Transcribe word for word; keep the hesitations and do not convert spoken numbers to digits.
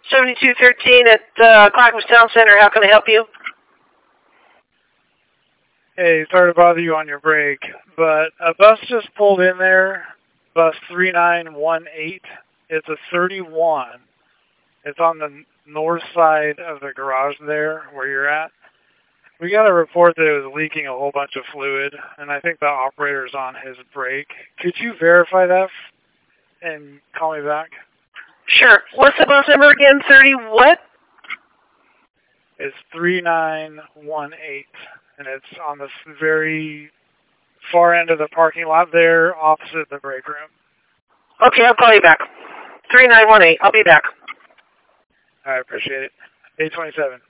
seventy-two thirteen at uh, Clackamas Town Center. How can I help you? Hey, sorry to bother you on your break, but a bus just pulled in there, bus three nine one eight. It's a thirty-one. It's on the north side of the garage there where you're at. We got a report that it was leaking a whole bunch of fluid, and I think the operator's on his break. Could you verify that and call me back? Sure. What's the bus number again? thirty what? It's three nine one eight, and it's on the very far end of the parking lot there, opposite the break room. Okay, I'll call you back. three nine one eight. I'll be back. I appreciate it. eight twenty-seven.